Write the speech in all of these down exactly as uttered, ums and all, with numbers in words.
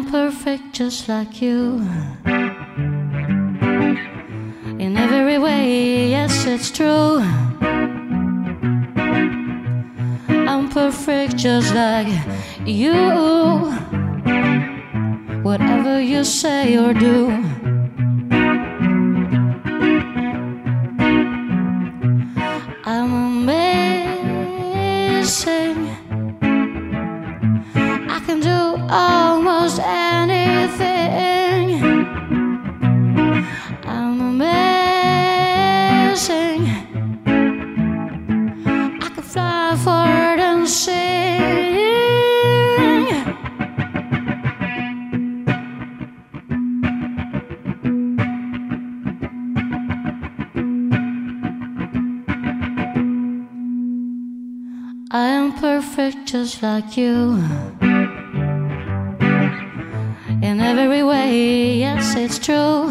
perfect just like you. In every way, yes, it's true. I'm perfect just like you. Whatever you say or do, I'm amazing. I can do almost anything. I'm amazing. I can fly forward and sing. I am perfect just like you. In every way, yes, it's true.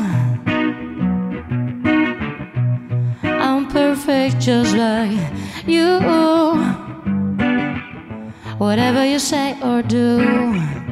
I'm perfect just like you. Whatever you say or do.